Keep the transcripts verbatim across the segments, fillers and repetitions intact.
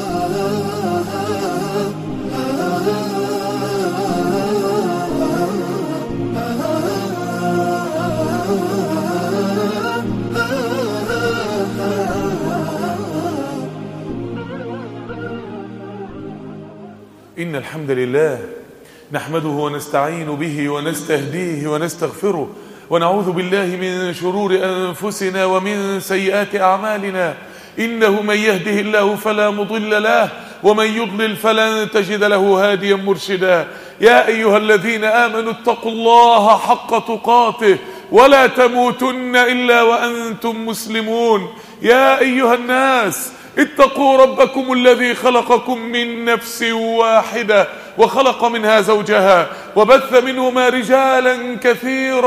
إن الحمد لله نحمده ونستعين به ونستهديه ونستغفره ونعوذ بالله من شرور أنفسنا ومن سيئات أعمالنا. إنه من يهده الله فلا مضل له ومن يضلل فلن تجد له هاديا مرشدا. يا أيها الذين آمنوا اتقوا الله حق تقاته ولا تموتن إلا وأنتم مسلمون. يا أيها الناس اتقوا ربكم الذي خلقكم من نفس واحدة وخلق منها زوجها وبث منهما رجالا كثيرا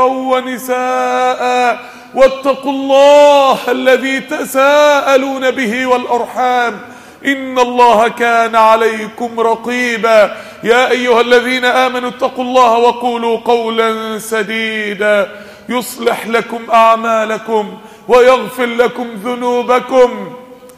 ونساء واتقوا الله الذي تساءلون به والأرحام إن الله كان عليكم رقيبا. يا أيها الذين آمنوا اتقوا الله وقولوا قولا سديدا يصلح لكم أعمالكم ويغفر لكم ذنوبكم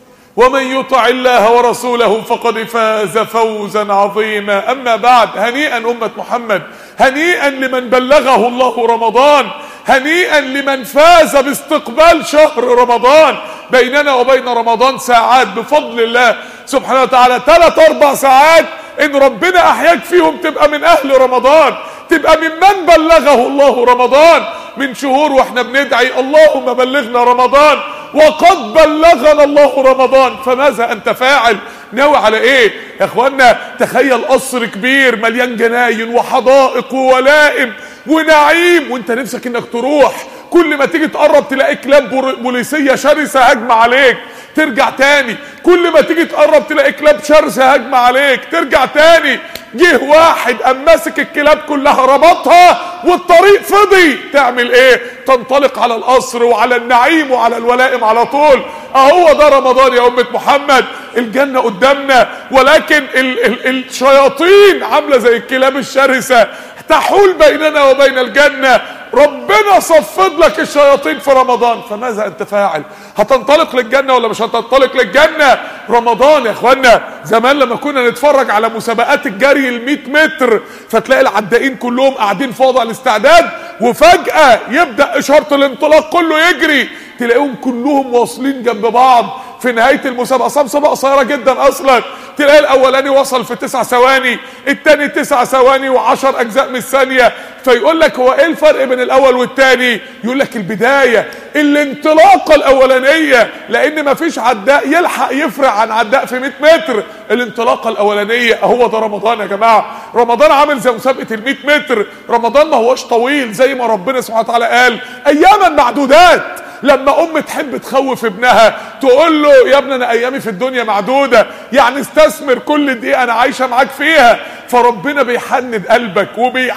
ومن يطع الله ورسوله فقد فاز فوزا عظيما. أما بعد، هنيئا أمة محمد، هنيئا لمن بلغه الله رمضان، هنيئا لمن فاز باستقبال شهر رمضان. بيننا وبين رمضان ساعات بفضل الله سبحانه وتعالى، ثلاث أربع ساعات إن ربنا أحياك فيهم تبقى من أهل رمضان، تبقى ممن بلغه الله رمضان. من شهور واحنا بندعي اللهم بلغنا رمضان وقد بلغنا الله رمضان، فماذا أنت فاعل؟ ناوي على ايه يا اخوانا؟ تخيل قصر كبير مليان جناين وحدائق وولائم ونعيم، وانت نفسك انك تروح، كل ما تيجي تقرب تلاقي كلاب بوليسية شرسة هجمة عليك ترجع تاني، كل ما تيجي تقرب تلاقي كلاب شرسة هجمة عليك ترجع تاني. جه واحد قام ماسك الكلاب كلها ربطها والطريق فضي، تعمل ايه؟ تنطلق على القصر وعلى النعيم وعلى الولائم على طول. اهو ده رمضان يا أمة محمد، الجنة قدامنا، ولكن ال ال الشياطين عاملة زي الكلاب الشرسة تحول بيننا وبين الجنة. ربنا صفد لك الشياطين في رمضان، فماذا أنت فاعل؟ هتنطلق للجنة ولا مش هتنطلق للجنة؟ رمضان يا اخوانا، زمان لما كنا نتفرج على مسابقات الجري المئة متر فتلاقي العدائين كلهم قاعدين في وضع الاستعداد، وفجأة يبدأ إشارة الانطلاق كله يجري، تلاقيهم كلهم واصلين جنب بعض في نهاية المسابقة. مسابقة قصيرة جدا أصلا، تلاقي الأولاني وصل في تسع ثواني، التاني تسع ثواني وعشر أجزاء من الثانية. فيقول لك هو إيه الفرق بين الأول والتاني؟ يقول لك البداية، الانطلاقة الأولانية، لأن مفيش عداء يلحق يفرق عن عداء في مئة متر. الانطلاقة الأولانية. هو ده رمضان يا جماعة. رمضان عامل زي مسابقة المئة متر. رمضان ما هوش طويل زي ما ربنا سبحانه وتعالى قال أياما معدودات. لما ام تحب تخوف ابنها تقول له يا ابني انا ايامي في الدنيا معدودة، يعني استثمر كل دقيقة انا عايشة معاك فيها. فربنا بيحند قلبك وبي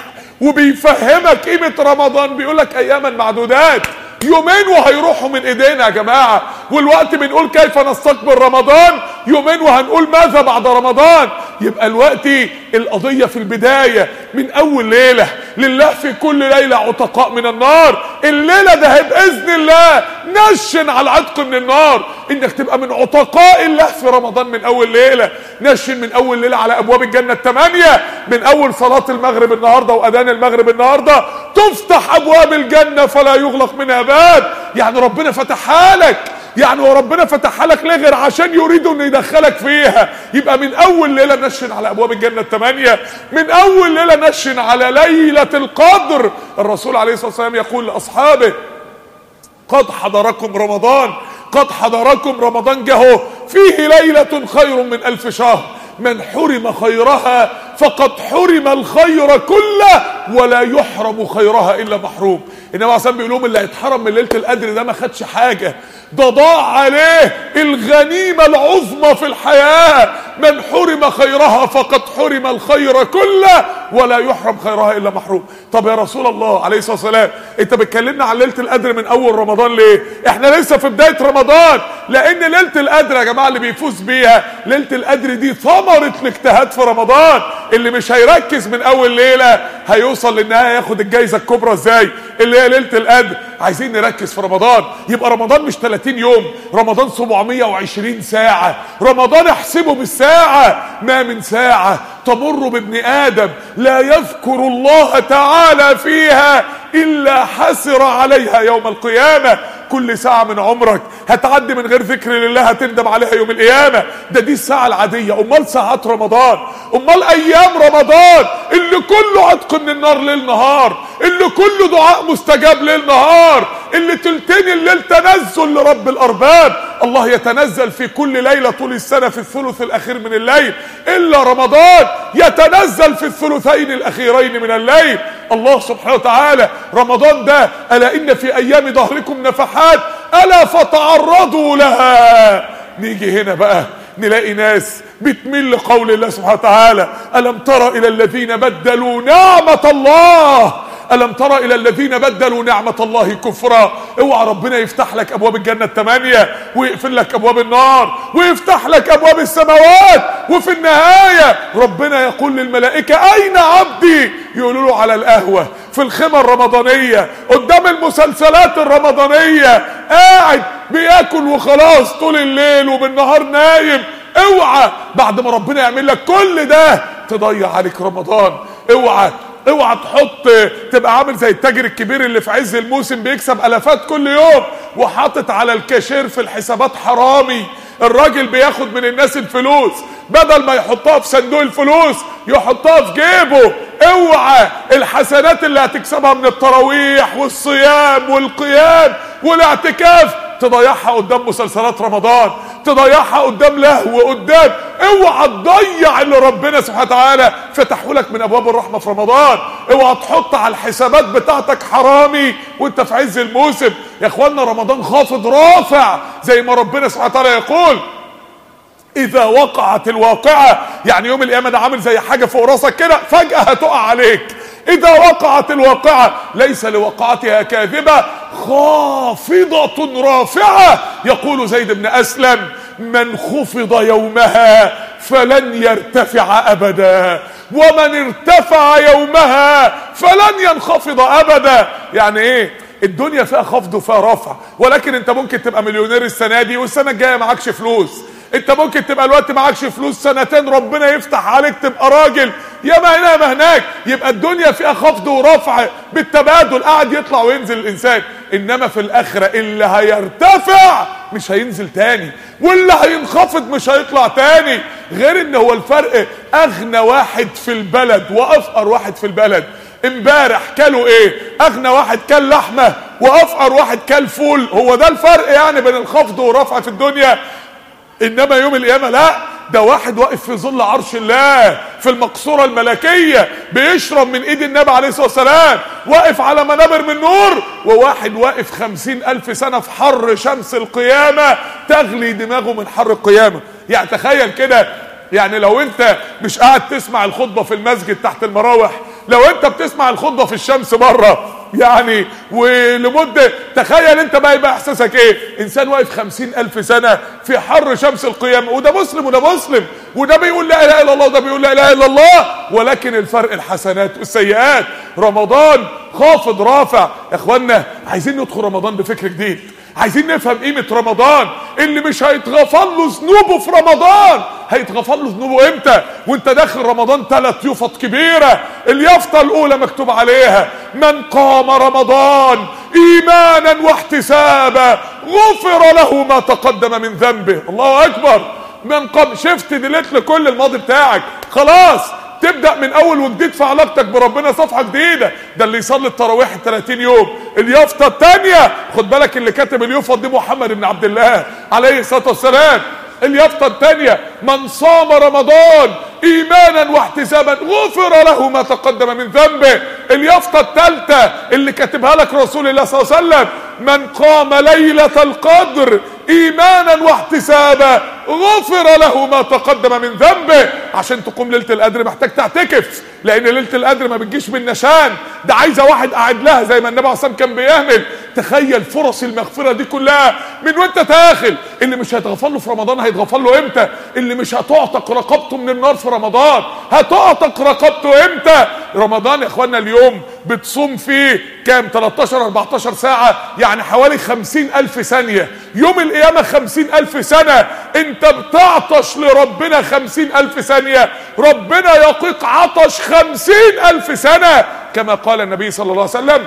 وبيفهمك قيمة رمضان، بيقولك اياما معدودات، يومين وهيروحوا من ايدينا يا جماعة. والوقت بنقول كيف نستقبل رمضان، يومين وهنقول ماذا بعد رمضان. يبقى الوقت القضية في البداية من اول ليلة. لله في كل ليلة عتقاء من النار. الليلة ده بإذن الله نشن على العتق من النار، انك تبقى من عتقاء الله في رمضان من اول ليلة. نشن من اول ليلة على ابواب الجنة الثمانية، من اول صلاة المغرب النهاردة واذان المغرب النهاردة تفتح ابواب الجنة فلا يغلق منها باب. يعني ربنا فتحها لك، يعني وربنا فتحها لك ليه غير عشان يريد انه يدخلك فيها. يبقى من اول ليله نشن على ابواب الجنه الثمانيه، من اول ليله نشن على ليله القدر. الرسول عليه الصلاه والسلام يقول لاصحابه قد حضركم رمضان، قد حضركم رمضان جهو فيه ليله خير من الف شهر، من حرم خيرها فقد حرم الخير كله ولا يحرم خيرها الا محروم. انما عشان بيقول لهم اللي هيتحرم من ليله القدر ده ما خدش حاجه، ده ضاع عليه الغنيمه العظمى في الحياه. من حرم خيرها فقد حرم الخير كله ولا يحرم خيرها الا محروم. طب يا رسول الله عليه الصلاه والسلام انت بتكلمنا عن ليله القدر من اول رمضان ليه؟ احنا لسه في بدايه رمضان، لان ليله القدر يا جماعه اللي بيفوز بيها ليله القدر دي ثمره الاجتهاد في رمضان. اللي مش هيركز من اول ليله هيوصل للنهايه ياخد الجائزه الكبرى ازاي؟ اللي هي ليله القدر. عايزين نركز في رمضان، يبقى رمضان مش ثلاثين يوم، رمضان سبعمية وعشرين ساعه، رمضان احسبه بالساعه، ما من ساعه تمر بابن ادم لا يذكر الله تعالى فيها الا حسر عليها يوم القيامه. كل ساعة من عمرك هتعدي من غير ذكر لله هتندم عليها يوم القيامة. ده دي الساعة العادية، امال ساعات رمضان، امال ايام رمضان اللي كله عتق من النار ليل نهار، اللي كله دعاء مستجاب ليل نهار، اللي تلتين الليل تنزل لرب الارباب. الله يتنزل في كل ليلة طول السنة في الثلث الاخير من الليل، الا رمضان يتنزل في الثلثين الاخيرين من الليل. الله سبحانه وتعالى رمضان ده الا ان في ايام ظهركم نفحات الا فتعرضوا لها. نيجي هنا بقى نلاقي ناس بتميل لقول الله سبحانه وتعالى ألم تر إلى الذين بدلوا نعمة الله ألم تر إلى الذين بدلوا نعمة الله كفرا. اوعى ربنا يفتح لك أبواب الجنة الثمانية ويقفل لك أبواب النار ويفتح لك أبواب السماوات، وفي النهاية ربنا يقول للملائكة أين عبدي؟ يقولوا له على القهوة في الخيمة الرمضانية قدام المسلسلات الرمضانية قاعد بياكل وخلاص طول الليل وبالنهار نايم. اوعى بعد ما ربنا يعمل لك كل ده تضيع عليك رمضان. اوعى اوعى تحط تبقى عامل زي التاجر الكبير اللي في عز الموسم بيكسب الافات كل يوم وحاطط على الكاشير في الحسابات حرامي. الراجل بياخد من الناس الفلوس بدل ما يحطها في صندوق الفلوس يحطها في جيبه. اوعى الحسنات اللي هتكسبها من التراويح والصيام والقيام والاعتكاف تضيعها قدام مسلسلات رمضان، تضيعها قدام لهو قدام. اوعى تضيع اللي ربنا سبحانه وتعالى فتحه لك من ابواب الرحمه في رمضان. اوعى تحط على الحسابات بتاعتك حرامي وانت في عز الموسم. يا اخوانا رمضان خافض رافع زي ما ربنا سبحانه وتعالى يقول اذا وقعت الواقعه، يعني يوم القيامه ده عامل زي حاجه فوق راسك كده فجاه هتقع عليك. اذا وقعت الواقعه ليس لوقعتها كاذبه خافضه رافعه. يقول زيد بن اسلم من خفض يومها فلن يرتفع ابدا ومن ارتفع يومها فلن ينخفض ابدا. يعني ايه؟ الدنيا فيها خفض وفيها رفع، ولكن انت ممكن تبقى مليونير السنه دي والسنه الجايه معكش فلوس. انت ممكن تبقى الوقت معكش فلوس سنتين ربنا يفتح عليك تبقى راجل يا ما هنا ما هناك. يبقى الدنيا فيها خفض ورفع بالتبادل قاعد يطلع وينزل الانسان. انما في الاخره اللي هيرتفع مش هينزل تاني واللي هينخفض مش هيطلع تاني. غير ان هو الفرق اغنى واحد في البلد وافقر واحد في البلد. امبارح كلوا ايه؟ اغنى واحد كل لحمه وافقر واحد كل فول. هو ده الفرق يعني بين الخفض والرفع في الدنيا. انما يوم القيامه لا، ده واحد واقف في ظل عرش الله في المقصوره الملكيه بيشرب من ايد النبي عليه الصلاه والسلام واقف على منابر من نور، وواحد واقف خمسين الف سنه في حر شمس القيامه تغلي دماغه من حر القيامه. يعني تخيل كده، يعني لو انت مش قاعد تسمع الخطبه في المسجد تحت المراوح، لو انت بتسمع الخطبه في الشمس بره يعني ولمده، تخيل انت بقى يبقى احساسك ايه؟ انسان واقف خمسين الف سنه في حر شمس القيامه، وده مسلم وده مسلم وده بيقول لا اله الا الله وده بيقول لا اله الا الله، ولكن الفرق الحسنات والسيئات. رمضان خافض رافع. يا اخوانا عايزين ندخل رمضان بفكر جديد، عايزين نفهم قيمه رمضان. اللي مش هيتغفر له ذنوبه في رمضان هيتغفر له ذنوبه امتى؟ وانت داخل رمضان ثلاث يافط كبيره. اليافطه الاولى مكتوب عليها من قام رمضان ايمانا واحتسابا غفر له ما تقدم من ذنبه. الله اكبر. من قام، شفت ديليت لكل الماضي بتاعك، خلاص تبدأ من اول وجديد في علاقتك بربنا صفحة جديدة. ده اللي يصلي التراويح ثلاثين يوم. اليافطة الثانية، خد بالك اللي كاتب اليافطة دي محمد بن عبد الله عليه الصلاة والسلام. اليافطة الثانية من صام رمضان ايمانا واحتسابا غفر له ما تقدم من ذنبه. اليافطة الثالثة اللي كاتبها لك رسول الله صلى الله عليه وسلم من قام ليلة القدر ايمانا واحتسابا غفر له ما تقدم من ذنبه. عشان تقوم ليله القدر محتاج تعتكف، لان ليله القدر ما بتجيش بالنشان، ده عايزه واحد قاعد لها زي ما النبي عليه الصلاه والسلام كان بيعمل. تخيل فرص المغفره دي كلها من وانت داخل. اللي مش هيتغفر له في رمضان هيتغفر له امتى؟ اللي مش هتعتق رقبته من النار في رمضان هتعتق رقبته امتى؟ رمضان يا اخوانا اليوم بتصوم فيه كام؟ تلتاشر اربعتاشر ساعه، يعني حوالي خمسين الف ثانيه. يوم القيامه خمسين الف سنه. انت بتعطش لربنا خمسين الف ثانيه، ربنا يقيك عطش خمسين الف سنه، كما قال النبي صلى الله عليه وسلم: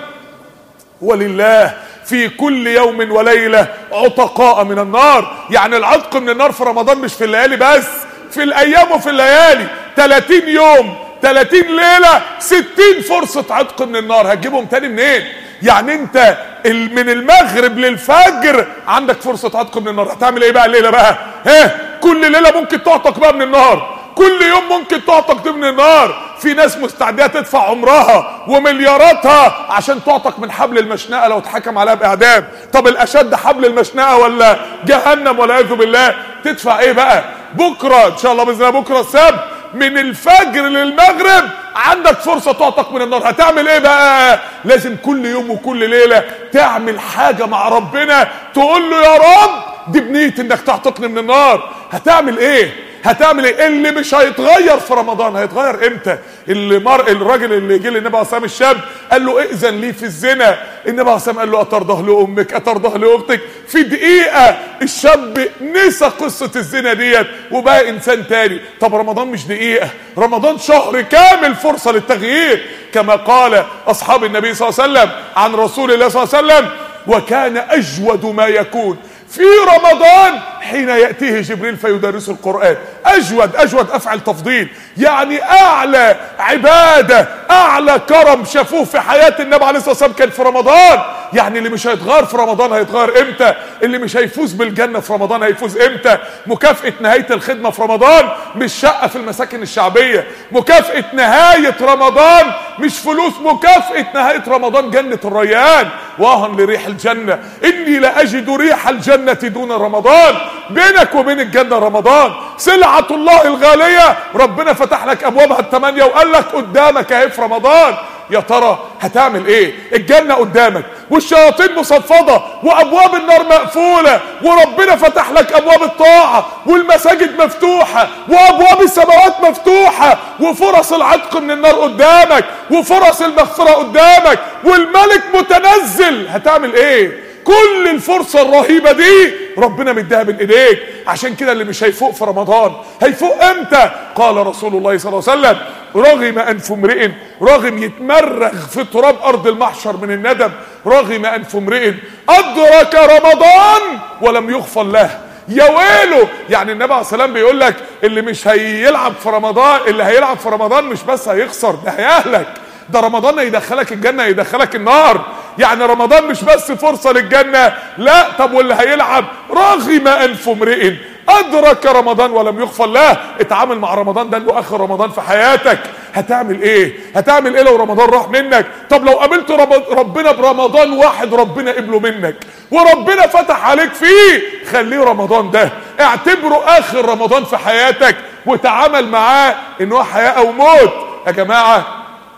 ولله في كل يوم وليلة عتقاء من النار. يعني العتق من النار في رمضان مش في الليالي بس، في الايام وفي الليالي. تلاتين يوم تلاتين ليلة ستين فرصة عتق من النار. هتجيبهم تاني منين؟ يعني انت من المغرب للفجر عندك فرصة عتق من النار. هتعمل ايه بقى الليلة بقى؟ ها، كل ليلة ممكن تعتق بقى من النار، كل يوم ممكن تعتق من النار. في ناس مستعدة تدفع عمرها وملياراتها عشان تعتق من حبل المشنقة لو اتحكم عليها بإعدام. طب الأشد حبل المشنقة ولا جهنم والعياذ بالله؟ تدفع ايه بقى؟ بكرة ان شاء الله بإذن الله، بكرة السبت من الفجر للمغرب عندك فرصة تعتق من النار. هتعمل ايه بقى؟ لازم كل يوم وكل ليلة تعمل حاجة مع ربنا، تقول له يا رب دي بنية انك تعتقني من النار. هتعمل ايه؟ هتعمل ايه؟ اللي مش هيتغير في رمضان هيتغير امتى؟ اللي مر... الراجل اللي جه للنبي عليه الصلاه والسلام الشاب قال له ائذن لي في الزنا، النبي عليه الصلاه والسلام قال له اترضاه لامك اترضاه لاختك؟ في دقيقه الشاب نسى قصه الزنا ديت وبقى انسان تاني. طب رمضان مش دقيقه، رمضان شهر كامل فرصه للتغيير، كما قال اصحاب النبي صلى الله عليه وسلم عن رسول الله صلى الله عليه وسلم: وكان اجود ما يكون في رمضان حين يأتيه جبريل فيدرس القرآن. أجود أجود أفعل تفضيل، يعني أعلى عبادة أعلى كرم شافوه في حياة النبي عليه الصلاة والسلام كان في رمضان. يعني اللي مش هيتغير في رمضان هيتغير امتى؟ اللي مش هيفوز بالجنة في رمضان هيفوز امتى؟ مكافأة نهاية الخدمة في رمضان مش شقة في المساكن الشعبية، مكافأة نهاية رمضان مش فلوس، مكافأة نهاية رمضان جنة الريان. واهن لريح الجنة إني لأجد ريح الجنة دون رمضان. بينك وبين الجنة رمضان، سلعة الله الغالية. ربنا فتح لك أبوابها الثمانية وقال لك قدامك اهي في رمضان. يا ترى هتعمل ايه؟ الجنة قدامك والشياطين مصفدة وابواب النار مقفولة، وربنا فتح لك ابواب الطاعة والمساجد مفتوحة وابواب السماوات مفتوحة، وفرص العتق من النار قدامك وفرص المغفرة قدامك، والملك متنزل. هتعمل ايه؟ كل الفرصة الرهيبة دي ربنا مديها بين ايديك. عشان كده اللي مش هيفوق في رمضان هيفوق امتى؟ قال رسول الله صلى الله عليه وسلم: رغم انف امرئ، رغم يتمرغ في تراب ارض المحشر من الندم، رغم انف امرئ ادرك رمضان ولم يغفر له. يا ويله. يعني النبي عليه الصلاه والسلام بيقول لك اللي مش هيلعب في رمضان، اللي هيلعب في رمضان مش بس هيخسر، ده هيهلك. ده رمضان هيدخلك الجنة هيدخلك النار. يعني رمضان مش بس فرصة للجنة، لا. طب واللي هيلعب رغم انف امرئ ادرك رمضان ولم يغفر له. اتعامل مع رمضان ده انه اخر رمضان في حياتك. هتعمل ايه؟ هتعمل ايه لو رمضان راح منك؟ طب لو قابلت ربنا برمضان واحد ربنا قبله منك وربنا فتح عليك فيه، خليه رمضان ده اعتبره اخر رمضان في حياتك وتعامل معاه انه حياة او موت. يا جماعة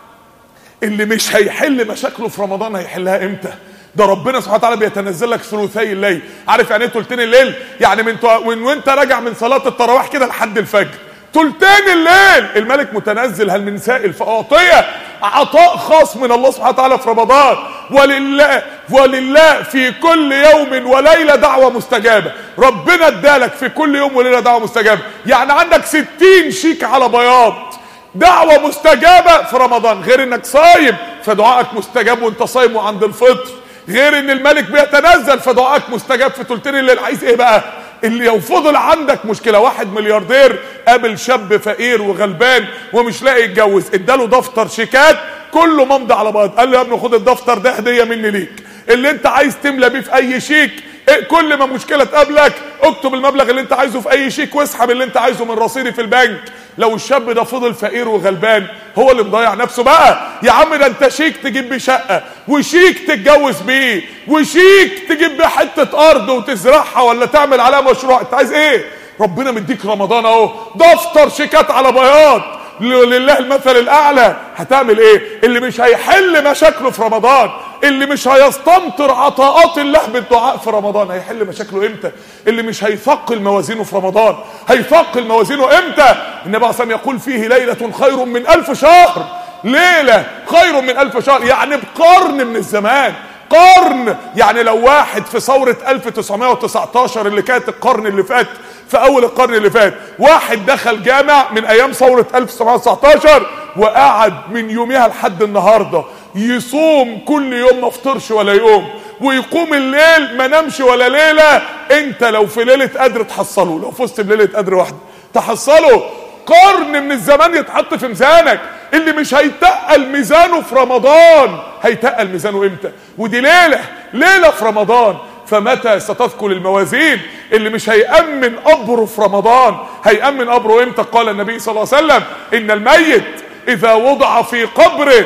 اللي مش هيحل مشاكله في رمضان هيحلها امتى؟ ده ربنا سبحانه وتعالى بيتنزل لك ثلثي الليل. عارف يعني ايه ثلثين الليل؟ يعني من من وانت راجع من صلاه التراويح كده لحد الفجر، ثلثين الليل الملك متنزل. هل من سائل فاعطيه؟ عطاء خاص من الله سبحانه وتعالى في رمضان. ولله ولله في كل يوم وليله دعوه مستجابه. ربنا ادالك في كل يوم وليله دعوه مستجابه، يعني عندك ستين شيك على بياض دعوة مستجابة في رمضان، غير انك صايم فدعائك مستجاب وانت صايم وعند الفطر، غير ان الملك بيتنزل فدعائك مستجاب في ثلثين الليل. عايز ايه بقى؟ اللي لو فضل عندك مشكلة، واحد ملياردير قابل شاب فقير وغلبان ومش لاقي يتجوز، اداله دفتر شيكات كله ممضي على بعض، قال له يا ابني خد الدفتر ده هدية مني ليك، اللي انت عايز تملى بيه في اي شيك، كل ما مشكلة تقابلك اكتب المبلغ اللي انت عايزه في اي شيك واسحب اللي انت عايزه من رصيدي في البنك. لو الشاب ده فضل فقير وغلبان هو اللي مضيع نفسه بقى. يا عم ده انت شيك تجيب بيه شقه، وشيك تتجوز بيه، وشيك تجيب بيه حته ارض وتزرعها ولا تعمل عليها مشروع. انت عايز ايه؟ ربنا مديك رمضان اهو، دفتر شيكات على بياض، لله المثل الاعلى. هتعمل ايه؟ اللي مش هيحل مشاكله في رمضان، اللي مش هيستمطر عطاءات الله بالدعاء في رمضان، هيحل مشاكله امتى؟ اللي مش هيثقل موازينه في رمضان، هيثقل موازينه امتى؟ النبي عليه الصلاه والسلام يقول فيه ليله خير من الف شهر. ليله خير من الف شهر، يعني بقرن من الزمان. قرن يعني لو واحد في ثورة ألف وتسعمائة وتسعة عشر اللي كانت القرن اللي فات، في اول القرن اللي فات، واحد دخل جامع من ايام ثورة ألف وتسعمائة وتسعة عشر وقعد من يومها لحد النهاردة يصوم كل يوم ما فطرش ولا يوم، ويقوم الليل ما نامش ولا ليلة. انت لو في ليلة قدر تحصله، لو فزت بليلة قدر واحدة تحصله. قرن من الزمان يتحط في ميزانك. اللي مش هيتقل ميزانه في رمضان هيتقل ميزانه امتى؟ ودي ليلة ليلة في رمضان. فمتى ستثقل الموازين؟ اللي مش هيأمن قبره في رمضان هيأمن قبره امتى؟ قال النبي صلى الله عليه وسلم ان الميت اذا وضع في قبره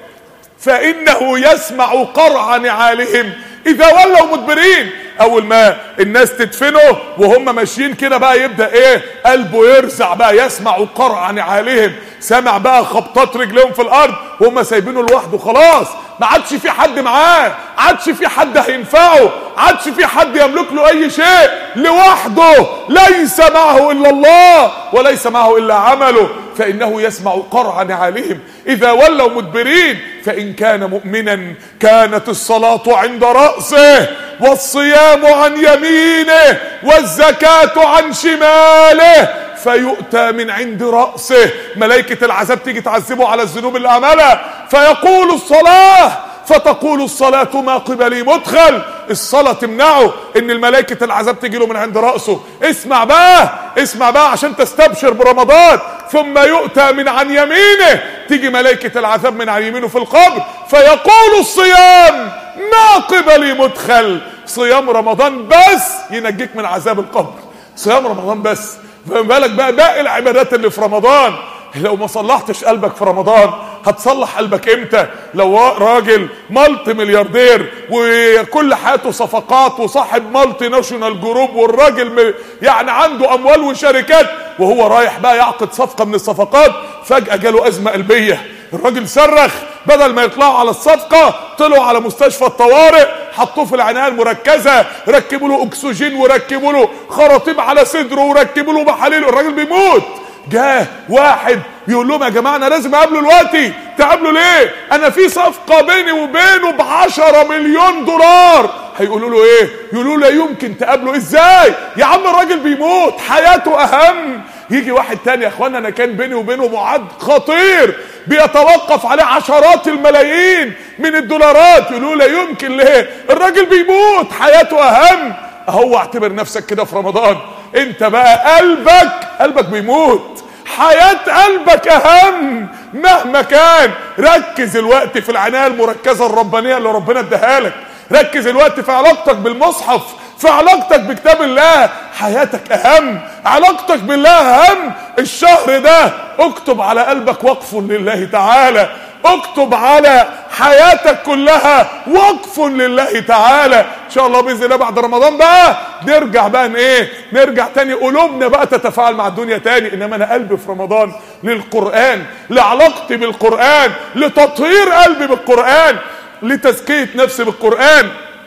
فانه يسمع قرع نعالهم اذا ولوا مدبرين. اول ما الناس تدفنه وهم ماشيين كده بقى يبدأ ايه؟ قلبه يرزع بقى، يسمع قرع نعالهم، سمع بقى خبطات رجلهم في الارض وهم سايبينه لوحده. خلاص ما عادش في حد معاه، عادش في حد هينفعه، عادش في حد يملك له اي شيء، لوحده ليس معه الا الله وليس معه الا عمله. فانه يسمع قرع نعالهم اذا ولوا مدبرين. فان كان مؤمنا كانت الصلاة عند رأسه والصيام عن يمينه والزكاة عن شماله فيؤتى من عند رأسه. ملائكة العذاب تيجي تعذبه على الذنوب اللي عملها، فيقول الصلاة فتقول الصلاة ما قبلي مدخل. الصلاة تمنعه ان الملائكة العذاب تيجي له من عند رأسه. اسمع بقى اسمع بقى عشان تستبشر برمضان. ثم يؤتى من عن يمينه، تيجي ملائكة العذاب من عن يمينه في القبر، فيقول الصيام ما قبلي مدخل. صيام رمضان بس ينجيك من عذاب القبر، صيام رمضان بس. فما بالك بقى باقي العبادات اللي في رمضان؟ لو ما صلحتش قلبك في رمضان هتصلح قلبك امتى؟ لو راجل مالتي ملياردير وكل حياته صفقات وصاحب مالتي ناشونال جروب، والراجل يعني عنده اموال وشركات، وهو رايح بقى يعقد صفقة من الصفقات فجأة جاله ازمة قلبية، الراجل صرخ، بدل ما يطلعوا على الصفقة طلعوا على مستشفى الطوارئ، حطوه في العناية المركزة، ركبوا له اكسجين وركبوا له خراطيم على صدره وركبوا له محاليل، الراجل بيموت. جاه واحد بيقول لهم يا جماعه انا لازم اقابله دلوقتي. تقابله ليه؟ انا في صفقه بيني وبينه بعشرة مليون دولار. هيقولوا له ايه؟ يقولوا له لا يمكن تقابله. ازاي يا عم؟ الراجل بيموت، حياته اهم. يجي واحد تاني يا اخوانا انا كان بيني وبينه معاد خطير بيتوقف عليه عشرات الملايين من الدولارات. يقولوا لا يمكن. ليه؟ الراجل بيموت، حياته اهم. اهو اعتبر نفسك كده في رمضان، انت بقى قلبك قلبك بيموت، حياة قلبك اهم مهما كان. ركز الوقت في العناية المركزة الربانية اللي ربنا اداها لك، ركز الوقت في علاقتك بالمصحف، في علاقتك بكتاب الله. حياتك اهم، علاقتك بالله اهم. الشهر ده اكتب على قلبك وقف لله تعالى، اكتب على حياتك كلها وقف لله تعالى. ان شاء الله باذن الله بعد رمضان بقى نرجع بقى ايه نرجع تاني قلوبنا بقى تتفاعل مع الدنيا تاني. انما انا قلبي في رمضان للقرآن، لعلاقتي بالقرآن، لتطهير قلبي بالقرآن، لتزكية نفسي بالقرآن،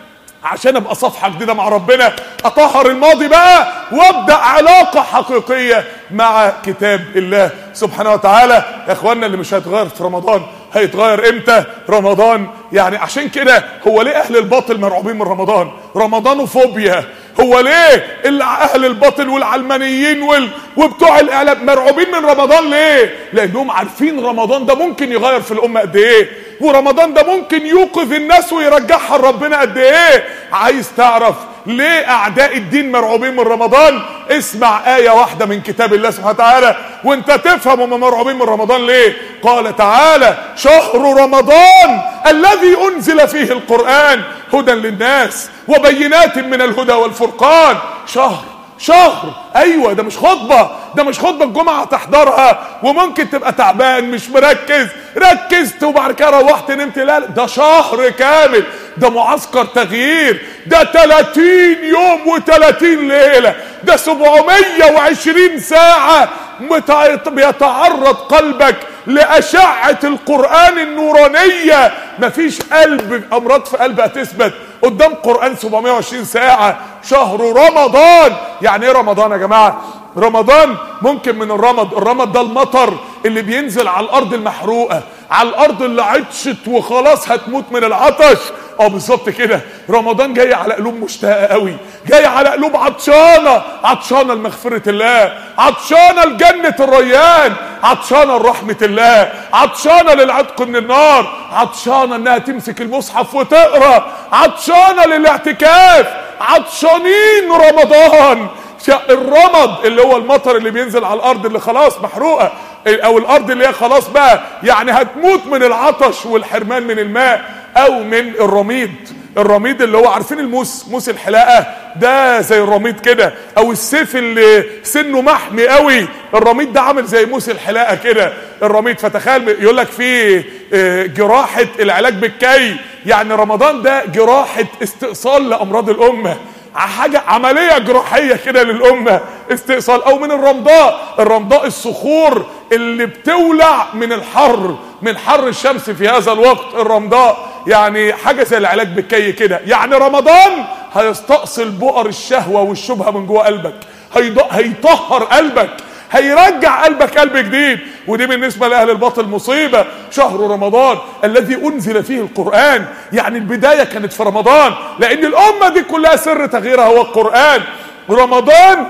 عشان ابقى صفحة جديدة مع ربنا، اطهر الماضي بقى وابدأ علاقة حقيقية مع كتاب الله سبحانه وتعالى. يا اخوانا اللي مش هيتغير في رمضان هيتغير امتى؟ رمضان. يعني عشان كده هو ليه اهل الباطل مرعوبين من رمضان؟ رمضان فوبيا. هو ليه اللي اهل الباطل والعلمانيين وال... وبتوع الاعلام مرعوبين من رمضان؟ ليه؟ لانهم عارفين رمضان ده ممكن يغير في الامه قد ايه، ورمضان ده ممكن يوقظ الناس ويرجعها لربنا قد ايه. عايز تعرف ليه اعداء الدين مرعوبين من رمضان؟ اسمع آية واحدة من كتاب الله سبحانه وتعالى وانت تفهم هم مرعوبين من رمضان ليه. قال تعالى: شهر رمضان الذي انزل فيه القرآن هدى للناس وبينات من الهدى والفرقان. شهر شهر. ايوه ده مش خطبة، ده مش خطبة الجمعة تحضرها وممكن تبقى تعبان مش مركز، ركزت وبعد كده روحت نمت. لا ده شهر كامل، ده معسكر تغيير، ده ثلاثين يوم وثلاثين ليلة، ده سبعمية وعشرين ساعة بيتعرض قلبك لأشعة القرآن النورانية. مفيش قلب أمراض في قلب هتثبت قدام قرآن سبعمية وعشرين ساعة. شهر رمضان. يعني ايه رمضان يا جماعة؟ رمضان ممكن من الرمض، الرمض ده المطر اللي بينزل على الارض المحروقة، على الارض اللي عطشت وخلاص هتموت من العطش. اه بالظبط كده. رمضان جاي على قلوب مشتاقة قوي، جاي على قلوب عطشانة، عطشانة لمغفرة الله، عطشانة لجنة الريان، عطشانة لرحمة الله، عطشانة للعتق من النار، عطشانة انها تمسك المصحف وتقرأ، عطشانة للاعتكاف، عطشانين رمضان. الرمض اللي هو المطر اللي بينزل على الارض اللي خلاص محروقة، او الارض اللي هي خلاص بقى يعني هتموت من العطش والحرمان من الماء، او من الرميد. الرميد اللي هو عارفين الموس، موس الحلاقة ده زي الرميد كده، او السيف اللي سنه محمي قوي، الرميد ده عامل زي موس الحلاقة كده الرميد. فتخيل يقول لك في جراحة العلاج بالكي، يعني رمضان ده جراحة استئصال لامراض الامة، حاجة عملية جراحية كده للأمة، استئصال. أو من الرمضاء، الرمضاء الصخور اللي بتولع من الحر، من حر الشمس في هذا الوقت. الرمضاء يعني حاجة زي العلاج بالكي كده. يعني رمضان هيستأصل بؤر الشهوة والشبهة من جوه قلبك، هيطهر قلبك، هيرجع قلبك قلب جديد. ودي بالنسبة لأهل الباطل مصيبة. شهر رمضان الذي أنزل فيه القرآن، يعني البداية كانت في رمضان، لأن الأمة دي كلها سر تغييرها هو القرآن. رمضان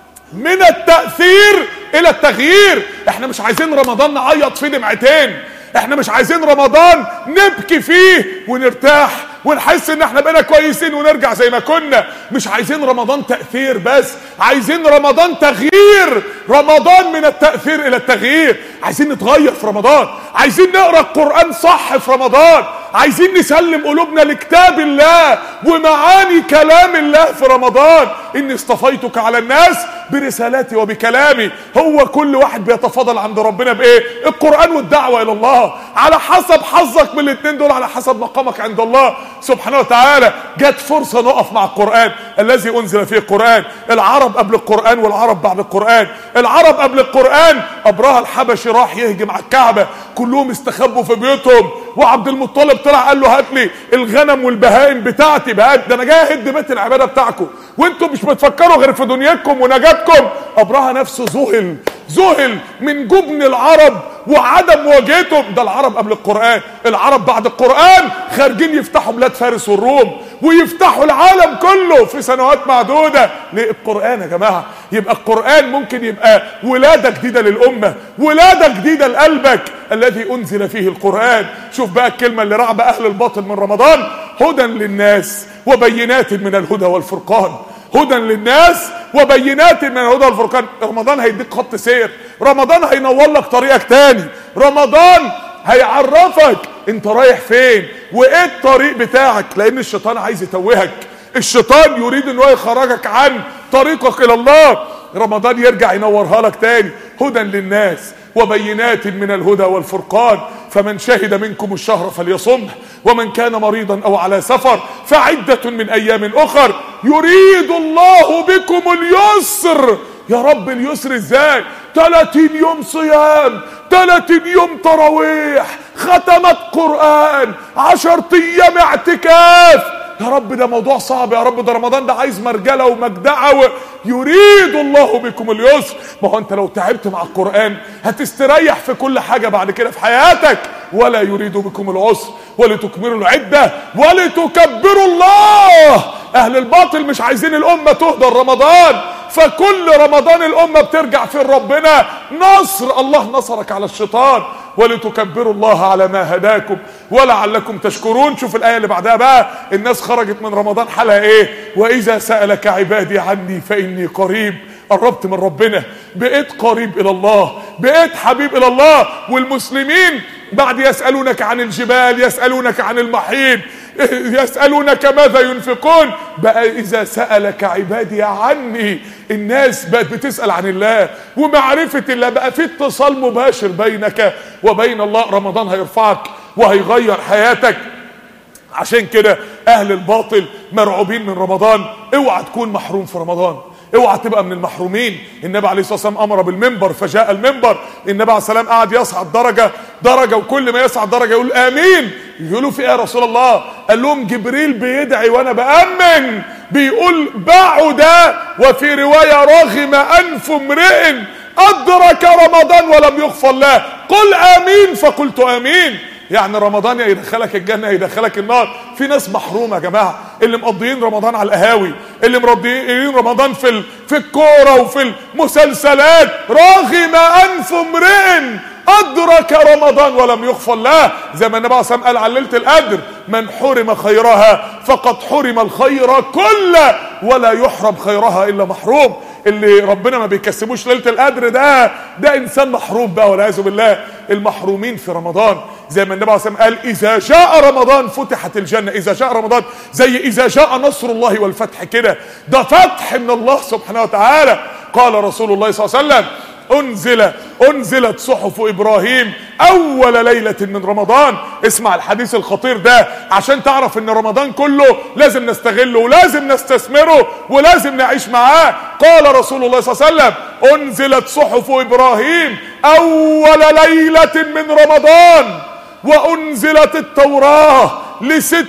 من التأثير إلى التغيير. احنا مش عايزين رمضان نعيط فيه دمعتين، احنا مش عايزين رمضان نبكي فيه ونرتاح ونحس ان احنا بقينا كويسين ونرجع زي ما كنا. مش عايزين رمضان تأثير بس، عايزين رمضان تغيير. رمضان من التأثير الى التغيير. عايزين نتغير في رمضان، عايزين نقرأ القرآن صح في رمضان، عايزين نسلم قلوبنا لكتاب الله ومعاني كلام الله في رمضان. اني اصطفيتك على الناس برسالاتي وبكلامي. هو كل واحد بيتفاضل عند ربنا بايه؟ القرآن والدعوة الى الله. على حسب حظك من الاثنين دول، على حسب مقامك عند الله سبحانه وتعالى. جت فرصة نقف مع القرآن الذي انزل فيه القرآن. العرب قبل القرآن والعرب بعد القرآن. العرب قبل القرآن ابرهة الحبشي راح يهجم على الكعبة، كلهم استخبوا في بيوتهم، وعبد المطلب طلع قال له هات لي الغنم والبهائم بتاعتي، بهات ده انا جاي اهد بيت العبادة بتاعكم وانتم مش بتفكروا غير في دنياكم ونجاتكم. ابرهة نفسه ذهل ذهل من جبن العرب وعدم مواجهتهم. ده العرب قبل القرآن. العرب بعد القرآن خارجين يفتحوا بلاد فارس والروم ويفتحوا العالم كله في سنوات معدودة. ليه؟ القرآن يا جماعة. يبقى القرآن ممكن يبقى ولادة جديدة للأمة، ولادة جديدة لقلبك، الذي أنزل فيه القرآن. شوف بقى الكلمة اللي رعب أهل الباطل من رمضان: هدى للناس وبينات من الهدى والفرقان. هدى للناس وبينات من الهدى والفرقان. رمضان هيديك خط سير، رمضان هينور لك طريقك تاني، رمضان هيعرفك انت رايح فين وايه الطريق بتاعك، لان الشيطان عايز يتوهك، الشيطان يريد ان هو يخرجك عن طريقك الى الله. رمضان يرجع ينورها لك تاني. هدى للناس وبينات من الهدى والفرقان، فمن شهد منكم الشهر فليصمه، ومن كان مريضا او على سفر فعدة من ايام اخر، يريد الله بكم اليسر. يا رب اليسر ازاي؟ ثلاثين يوم صيام، ثلاثين يوم تراويح، ختمت قرآن، عشر ايام اعتكاف. يا رب ده موضوع صعب، يا رب ده رمضان ده عايز مرجله ومجدعه. و... يريد الله بكم اليسر. ما هو انت لو تعبت مع القرآن هتستريح في كل حاجة بعد كده في حياتك. ولا يريد بكم العسر ولتكملوا العدة ولتكبروا الله. اهل الباطل مش عايزين الامة تهدر رمضان، فكل رمضان الامة بترجع في ربنا نصر. الله نصرك على الشيطان. ولتكبروا الله على ما هداكم ولعلكم تشكرون. شوف الآية اللي بعدها بقى، الناس خرجت من رمضان حالها ايه؟ وإذا سألك عبادي عني فإني قريب. قربت من ربنا، بقيت قريب إلى الله، بقيت حبيب إلى الله. والمسلمين بعد يسألونك عن الجبال، يسألونك عن المحيط، يسألونك ماذا ينفقون، بقى إذا سألك عبادي عني، الناس بقت بتسأل عن الله ومعرفة الله، بقى في اتصال مباشر بينك وبين الله. رمضان هيرفعك وهيغير حياتك. عشان كده اهل الباطل مرعوبين من رمضان. اوعى تكون محروم في رمضان، اوعى تبقى من المحرومين. النبي عليه الصلاه والسلام امر بالمنبر فجاء المنبر، النبي عليه السلام قعد يصعد درجه درجه، وكل ما يصعد درجه يقول امين. يقولوا في ايه يا رسول الله؟ قال لهم جبريل بيدعي وانا بامن، بيقول بعد وفي روايه رغم انف امرئ ادرك رمضان ولم يغفر له، قل امين فقلت امين. يعني رمضان يا يدخلك الجنه يا يدخلك النار. في ناس محرومه يا جماعه، اللي مقضيين رمضان على القهاوي، اللي مقضيين رمضان في ال... في الكوره وفي المسلسلات. رغم انف امرئ ادرك رمضان ولم يغفر له، زي ما النبي عليه الصلاه والسلام قال على ليله القدر: من حرم خيرها فقد حرم الخير كله ولا يحرم خيرها الا محروم. اللي ربنا ما بيكسبوش ليله القدر ده ده انسان محروم بقى والعياذ بالله. المحرومين في رمضان زي ما النبي عليه الصلاه والسلام قال: اذا جاء رمضان فتحت الجنه. اذا جاء رمضان زي اذا جاء نصر الله والفتح كده، ده فتح من الله سبحانه وتعالى. قال رسول الله صلى الله عليه وسلم: انزل انزلت صحف ابراهيم اول ليله من رمضان. اسمع الحديث الخطير ده عشان تعرف ان رمضان كله لازم نستغله ولازم نستثمره ولازم نعيش معاه. قال رسول الله صلى الله عليه وسلم: انزلت صحف ابراهيم اول ليله من رمضان، وانزلت التوراه لست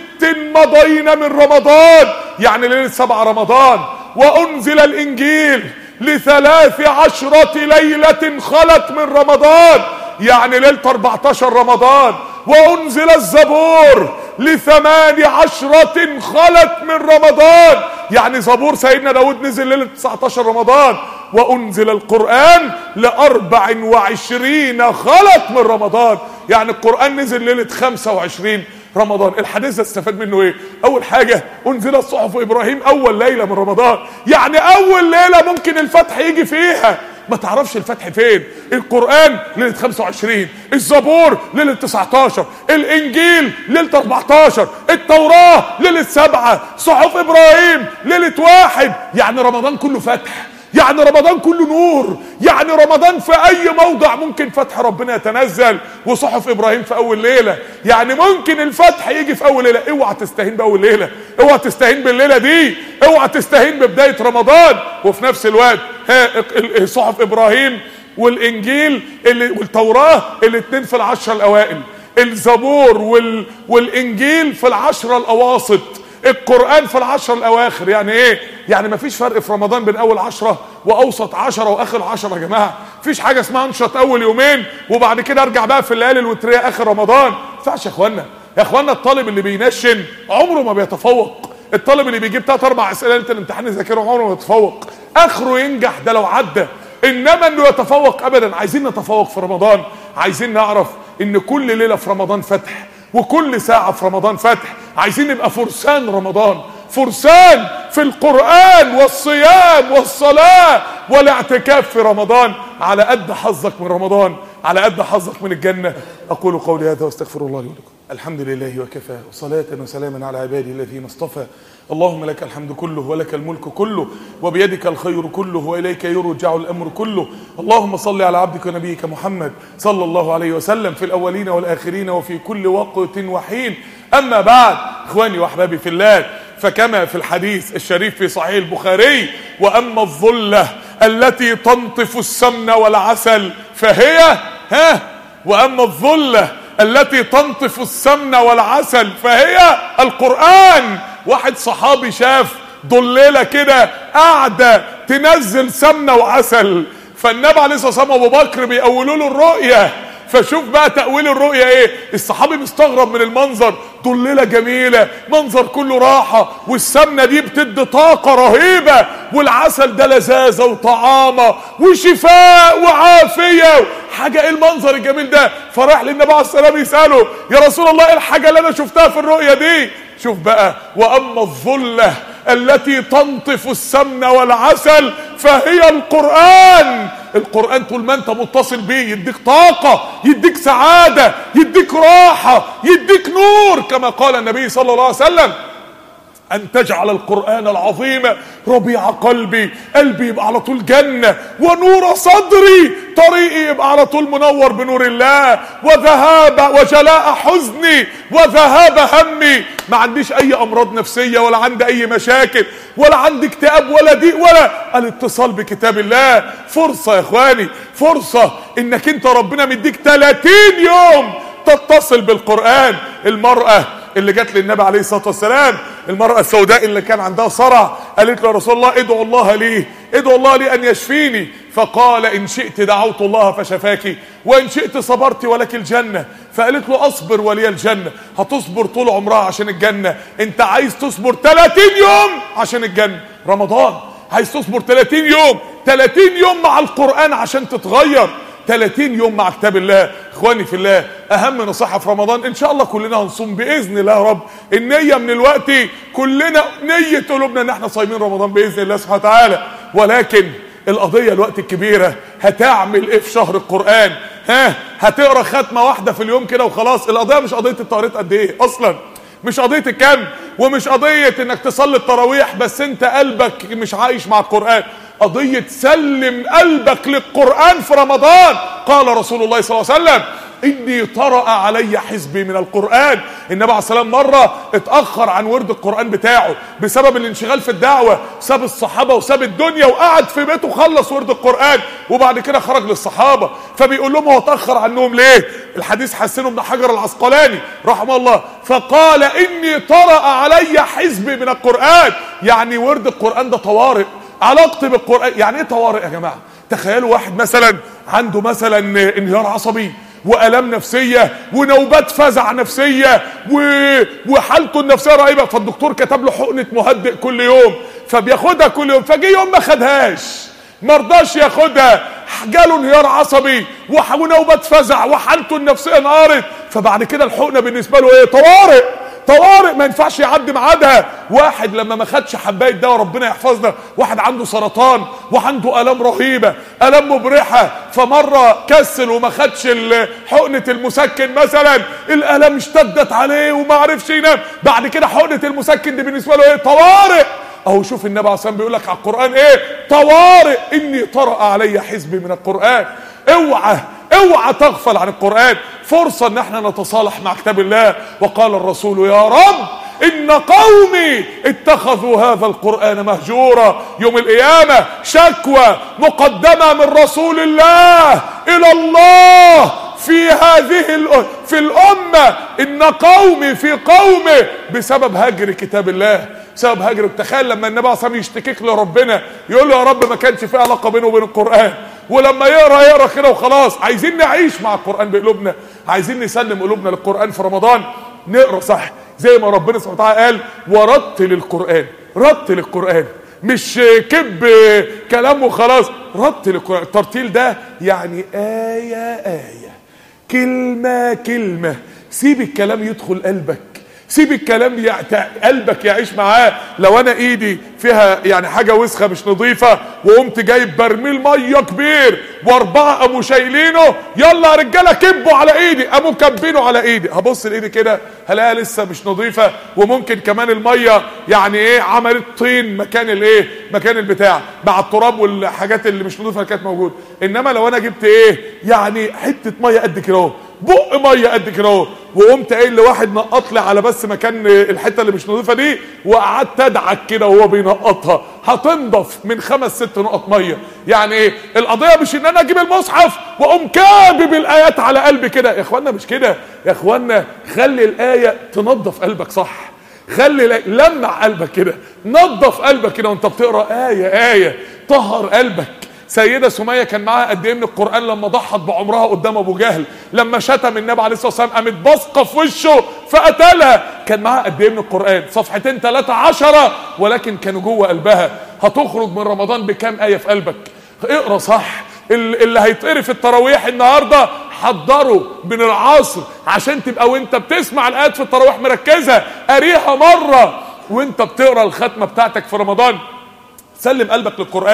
مضين من رمضان، يعني ليله سبع رمضان. وانزل الانجيل لثلاث عشرة ليلة خلت من رمضان، يعني ليلة اربعتاشر رمضان. وانزل الزبور لثمان عشرة خلت من رمضان، يعني زبور سيدنا داود نزل ليلة تسعتاشر رمضان. وانزل القرآن لاربع وعشرين خلت من رمضان، يعني القرآن نزل ليلة خمسة وعشرين رمضان. الحديث ده استفاد منه ايه؟ اول حاجه انزلت صحف ابراهيم اول ليله من رمضان، يعني اول ليله ممكن الفتح يجي فيها، ما تعرفش الفتح فين. القرآن ليله خمسة وعشرين، الزبور ليله تسعتاشر، الانجيل ليله اربعتاشر، التوراه ليله سبعة، صحف ابراهيم ليله واحد. يعني رمضان كله فتح، يعني رمضان كله نور، يعني رمضان في اي موضع ممكن فتح ربنا يتنزل. وصحف ابراهيم في اول ليله، يعني ممكن الفتح يجي في اول ليله. اوعى تستهين باول ليله، اوعى تستهين بالليله دي، اوعى تستهين ببدايه رمضان. وفي نفس الوقت صحف ابراهيم والانجيل والتوراه الاثنين في العشره الاوائل، الزبور وال والانجيل في العشره الاواسط، القرآن في العشر الاواخر. يعني ايه؟ يعني مفيش فرق في رمضان بين اول عشرة واوسط عشرة واخر عشرة يا جماعه. مفيش حاجه اسمها انشط اول يومين وبعد كده ارجع بقى في الليالي الوتريه اخر رمضان. ما ينفعش يا اخوانا. يا اخوانا الطالب اللي بينشن عمره ما بيتفوق، الطالب اللي بيجيب ثلاث اربع اسئله ليله الامتحان يذاكرهم عمره ما يتفوق، اخره ينجح ده لو عدى، انما انه يتفوق ابدا. عايزين نتفوق في رمضان، عايزين نعرف ان كل ليله في رمضان فتح وكل ساعة في رمضان فتح. عايزين نبقى فرسان رمضان، فرسان في القرآن والصيام والصلاة والاعتكاف في رمضان، على قد حظك من رمضان، على قد حظك من الجنة. أقول قولي هذا واستغفر الله لي ولكم. الحمد لله وكفى، وصلاة وسلاما على عباده الذين اصطفى. اللهم لك الحمد كله ولك الملك كله وبيدك الخير كله وإليك يرجع الأمر كله. اللهم صل على عبدك ونبيك محمد صلى الله عليه وسلم في الأولين والآخرين وفي كل وقت وحين. أما بعد، إخواني وأحبابي في الله، فكما في الحديث الشريف في صحيح البخاري: وأما الظلة التي تنطف السمن والعسل فهي ها وأما الظلة التي تنطف السمن والعسل فهي القرآن. واحد صحابي شاف ضليلة كده قاعدة تنزل سمنة وعسل، فالنبي عليه الصلاة والسلام وابو بكر بيقولوا له الرؤية. فشوف بقى تأويل الرؤية ايه. الصحابي مستغرب من المنظر، ضليلة جميلة، منظر كله راحة، والسمنة دي بتدي طاقة رهيبة، والعسل ده لذاذة وطعامة وشفاء وعافية. حاجة ايه المنظر الجميل ده؟ فراح للنبي عليه الصلاة والسلام يسأله: يا رسول الله ايه الحاجة اللي انا شفتها في الرؤية دي؟ شوف بقى: وأما الظلة التي تنطف السمن والعسل فهي القرآن. القرآن طول ما انت متصل بيه يديك طاقة، يديك سعادة، يديك راحة، يديك نور، كما قال النبي صلى الله عليه وسلم: أن تجعل القرآن العظيم ربيع قلبي، قلبي يبقى على طول جنة، ونور صدري، طريقي يبقى على طول منور بنور الله، وذهاب وجلاء حزني وذهاب همي، ما عنديش أي أمراض نفسية ولا عندي أي مشاكل ولا عندي اكتئاب ولا ضيق ولا الاتصال بكتاب الله. فرصة يا إخواني، فرصة إنك أنت ربنا مديك ثلاثين يوم تتصل بالقرآن. المرأة اللي جت للنبي عليه الصلاة والسلام، المرأة السوداء اللي كان عندها صرع، قالت له يا رسول الله ادعو الله لي، ادعو الله لي أن يشفيني. فقال: إن شئت دعوت الله فشفاك، وإن شئت صبرت ولك الجنة. فقالت له: أصبر ولي الجنة. هتصبر طول عمرها عشان الجنة. انت عايز تصبر ثلاثين يوم عشان الجنة. رمضان عايز تصبر ثلاثين يوم، ثلاثين يوم مع القرآن عشان تتغير، ثلاثين يوم مع كتاب الله. اخواني في الله، اهم نصيحة في رمضان، ان شاء الله كلنا هنصوم باذن الله يا رب. النية من الوقت، كلنا نية قلوبنا ان احنا صايمين رمضان باذن الله سبحانه وتعالى. ولكن القضية الوقت الكبيرة، هتعمل ايه في شهر القرآن؟ ها هتقرا ختمة واحدة في اليوم كده وخلاص؟ القضية مش قضية انت قريت قد ايه اصلا، مش قضية الكم، ومش قضية انك تصلي التراويح بس انت قلبك مش عايش مع القرآن. قضية سلم قلبك للقرآن في رمضان. قال رسول الله صلى الله عليه وسلم: إني طرأ علي حزبي من القرآن. النبي عليه الصلاة والسلام مرة اتأخر عن ورد القرآن بتاعه بسبب الانشغال في الدعوة، ساب الصحابة وساب الدنيا وقعد في بيته خلص ورد القرآن، وبعد كده خرج للصحابة. فبيقول لهم هو اتأخر عنهم ليه؟ الحديث حسنه ابن حجر العسقلاني رحمه الله، فقال: إني طرأ علي حزبي من القرآن. يعني ورد القرآن ده طوارئ، علاقتي بالقرآن. يعني ايه طوارئ يا جماعة؟ تخيلوا واحد مثلا عنده مثلا انهيار عصبي وآلام نفسية ونوبات فزع نفسية و... وحالته النفسية رهيبة، فالدكتور كتب له حقنة مهدئ كل يوم، فبياخدها كل يوم، فجي يوم ما خدهاش، مرضاش ياخدها، جاله انهيار عصبي ونوبات فزع وحالته النفسية انهارت، فبعد كده الحقنة بالنسبة له ايه؟ طوارئ. طوارئ ما ينفعش يعدي ميعادها. واحد لما ما خدش حبايه دواء، ربنا يحفظنا، واحد عنده سرطان وعنده الام رهيبه، الام مبرحه، فمره كسل وما خدش حقنه المسكن مثلا، الالام اشتدت عليه وما عرفش ينام، بعد كده حقنه المسكن دي بالنسبه له ايه؟ طوارئ. اهو شوف النبي عليه الصلاه والسلام بيقول لك على القران ايه؟ طوارئ. اني طرأ علي حزبي من القران. اوعى اوعى تغفل عن القرآن. فرصة ان احنا نتصالح مع كتاب الله. وقال الرسول: يا رب ان قومي اتخذوا هذا القرآن مهجورا. يوم القيامة شكوى مقدمة من رسول الله الى الله في هذه الأ... في الامة، ان قومي في قومه بسبب هجر كتاب الله، بسبب هجر. تخيل لما النبي عليه الصلاه والسلام يشتكيك لربنا، يقول له: يا رب ما كانش في علاقه بينه وبين القران، ولما يقرا يقرا كده وخلاص. عايزين نعيش مع القران بقلوبنا، عايزين نسلم قلوبنا للقران في رمضان، نقرا صح زي ما ربنا سبحانه وتعالى قال: ورتل القران. رتل القران، مش كب كلام وخلاص، رتل القران. الترتيل ده يعني ايه ايه، كلمه كلمه، سيب الكلام يدخل قلبك، سيب الكلام يعت... قلبك يعيش معاه. لو انا ايدي فيها يعني حاجه وسخه مش نظيفه، وقمت جايب برميل ميه كبير واربعه قاموا شايلينه، يلا يا رجاله كبوا على ايدي، قاموا كبينه على ايدي، هبص لايدي كده هلاقيها لسه مش نظيفه، وممكن كمان الميه يعني ايه عملت طين مكان الايه، مكان البتاع، مع التراب والحاجات اللي مش نظيفه اللي كانت موجوده. انما لو انا جبت ايه يعني حته ميه قد كده اهو، بق ميه قد كده اهو، وقمت قايل لواحد نقط لي على بس مكان الحته اللي مش نظيفه دي، وقعدت ادعك كده وهو بينقطها، هتنضف من خمس ست نقط ميه. يعني ايه القضيه؟ مش ان انا اجيب المصحف واقوم كابب الايات على قلبي كده يا اخوانا، مش كده يا اخوانا. خلي الايه تنظف قلبك صح، خلي لمع قلبك كده، نظف قلبك كده وانت بتقرا ايه ايه، طهر قلبك. سيدة سمية كان معاها قد ايه من القرآن لما ضحت بعمرها قدام ابو جهل، لما شتم النبي عليه الصلاة والسلام قامت بصقة في وشه فقتلها. كان معاها قد ايه من القرآن؟ صفحتين ثلاثة عشرة، ولكن كانوا جوه قلبها. هتخرج من رمضان بكام آية في قلبك؟ اقرا صح. اللي هيتقري في التراويح النهارده حضره من العصر عشان تبقى وانت بتسمع الآيات في التراويح مركزة، قريها مرة وانت بتقرا الختمة بتاعتك في رمضان. سلم قلبك للقرآن.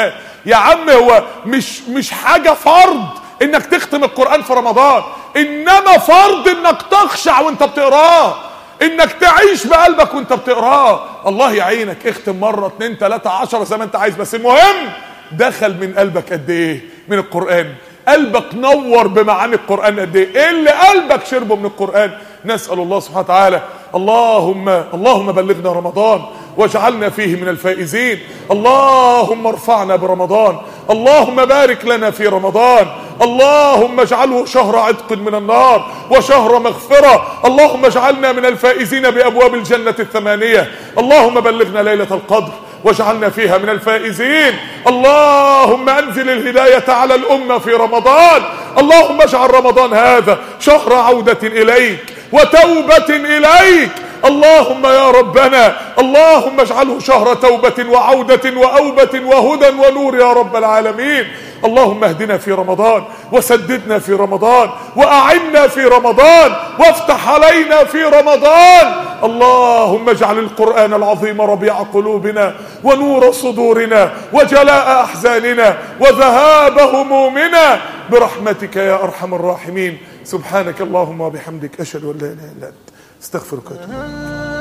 يا عم هو مش مش حاجة فرض انك تختم القرآن في رمضان، انما فرض انك تخشع وانت بتقراه، انك تعيش بقلبك وانت بتقراه. الله يعينك، اختم مرة اتنين تلاتة عشرة زي ما انت عايز، بس المهم دخل من قلبك قد ايه من القرآن، قلبك نور بمعاني القرآن قد ايه، ايه اللي قلبك شربه من القرآن. نسأل الله سبحانه وتعالى اللهم اللهم بلغنا رمضان واجعلنا فيه من الفائزين. اللهم ارفعنا برمضان، اللهم بارك لنا في رمضان، اللهم اجعله شهر عتق من النار وشهر مغفرة، اللهم اجعلنا من الفائزين بأبواب الجنة الثمانية. اللهم بلغنا ليلة القدر واجعلنا فيها من الفائزين. اللهم انزل الهداية على الأمة في رمضان. اللهم اجعل رمضان هذا شهر عودة إليك وتوبة إليك. اللهم يا ربنا اللهم اجعله شهر توبة وعودة وأوبة وهدى ونور يا رب العالمين. اللهم اهدنا في رمضان وسددنا في رمضان وأعنا في رمضان وافتح علينا في رمضان. اللهم اجعل القرآن العظيم ربيع قلوبنا ونور صدورنا وجلاء أحزاننا وذهاب همومنا برحمتك يا أرحم الراحمين. سبحانك اللهم وبحمدك أشهد أن لا إله إلا أنت استغفرك واتوب إليك.